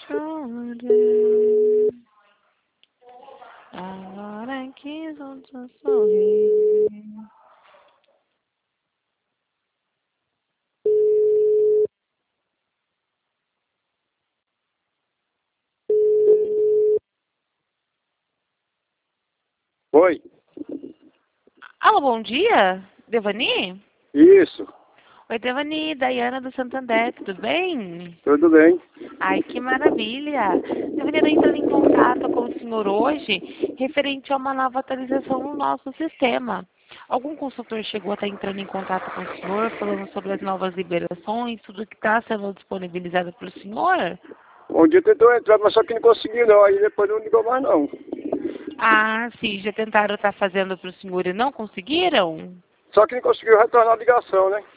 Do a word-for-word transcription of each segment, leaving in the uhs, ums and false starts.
chorei, agora que outro sorrir. Oi. Alô, bom dia, Devani? Isso. Oi, Devani, Daiana do Santander, tudo bem? Tudo bem. Ai, que maravilha! Devani, eu entrando em contato com o senhor hoje, referente a uma nova atualização no nosso sistema. Algum consultor chegou a estar entrando em contato com o senhor, falando sobre as novas liberações, tudo que está sendo disponibilizado para o senhor? Um dia tentou entrar, mas só que não conseguiu não. Aí depois não ligou mais não. Ah, sim, já tentaram estar fazendo para o senhor e não conseguiram? Só que não conseguiu retornar a ligação, né?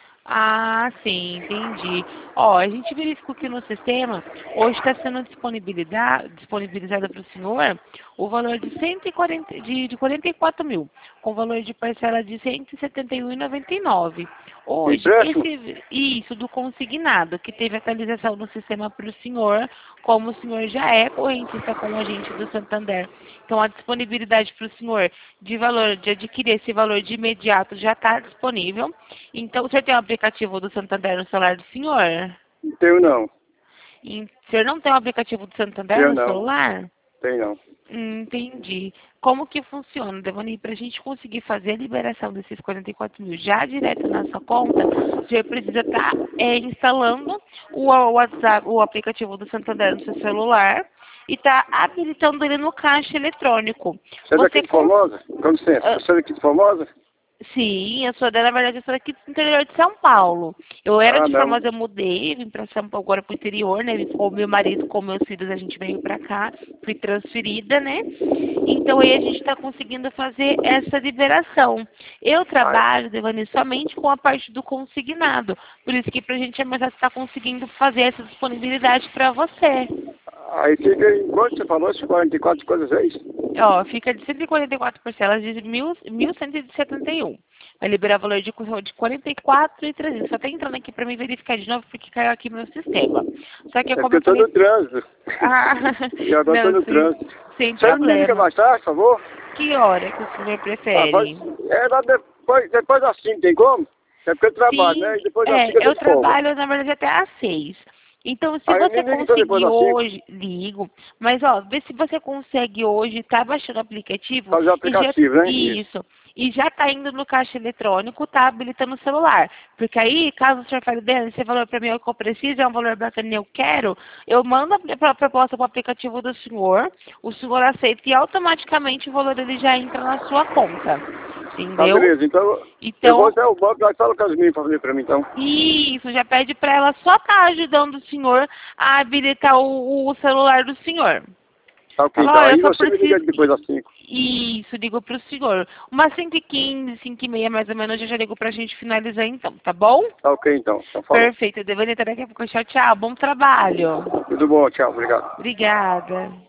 Ah, sim, entendi. Ó, a gente verificou aqui no sistema, hoje está sendo disponibilizado, disponibilizado para o senhor o valor de, cento e quarenta, de, de quarenta e quatro mil, com valor de parcela de cento e setenta e um reais e noventa e nove centavos. Hoje, Empréstimo? esse, isso do consignado, que teve atualização no sistema para o senhor, como o senhor já é correntista com o agente do Santander. Então, a disponibilidade para o senhor de valor, de adquirir esse valor de imediato já está disponível. Então, o senhor tem o aplicativo do Santander no celular do senhor? Não tenho não. E, o senhor não tem o aplicativo do Santander Tenho no não. celular? Tem não. Hum, entendi. Como que funciona, Devani? Para a gente conseguir fazer a liberação desses quarenta e quatro mil já direto na sua conta, o senhor precisa estar é, instalando o WhatsApp, o aplicativo do Santander no seu celular e está habilitando ele no caixa eletrônico. Você é daqui Você de com... Formosa? Com licença. Ah, Você é daqui de Formosa? sim, eu sou, na verdade, eu sou aqui do interior de São Paulo. Eu era Ah, de não. Formosa, eu mudei, vim para São Paulo, agora para o interior, né? Com meu marido, com meus filhos, a gente veio para cá, fui transferida, né? Então aí a gente está conseguindo fazer essa liberação. Eu Aí, trabalho, Devani, somente com a parte do consignado. Por isso que para a gente é mais fácil estar conseguindo fazer essa disponibilidade para você. aí fica em quanto você falou? Esses quarenta e quatro coisas é isso? Ó, fica de cento e quarenta e quatro parcelas de mil, mil cento e setenta e um. Vai liberar valor de, de quarenta e quatro e trezentos. Só tá entrando aqui para mim verificar de novo porque caiu aqui meu sistema. Só que É como porque eu eu tô falei... no trânsito. Ah, E agora eu tô não, no sem, trânsito. sem Você me liga problema. mais tarde, por favor? Que hora que o senhor Ah, pode... prefere? É lá depois, depois das cinco, tem como? É porque eu trabalho, né? Sim, E depois das cinco eu é, tô eu de folga. trabalho, na verdade, até às seis. Então, se Aí me você liga então depois conseguir das cinco. hoje, ligo. Mas, ó, vê se você consegue hoje, tá baixando o aplicativo Fazer o e já, aplicativo, né? Isso. isso, e já tá indo no caixa eletrônico, tá habilitando o celular. Porque aí, caso o senhor fale, Dani, esse valor para mim é o que eu preciso, é um valor bacana e eu quero, eu mando a proposta para o aplicativo do senhor, o senhor aceita e automaticamente o valor ele já entra na sua conta. Tá, Entendeu? beleza. Então, eu vou Então, até o banco, lá fala com as meninas pra fazer pra mim, então. isso, já pede para ela só estar ajudando o senhor a habilitar o, o celular do senhor. Tá ok, Fala, então. olha, eu Aí só você me liga preciso... depois das cinco. Isso, digo para o senhor. Umas cinco e quinze, cinco e meia mais ou menos, eu já ligo para a gente finalizar então, tá bom? Tá ok, então. Então falou. Perfeito, eu deveria estar daqui a pouco. Tchau, tchau, bom trabalho. Tudo bom, tchau, obrigado. Obrigada.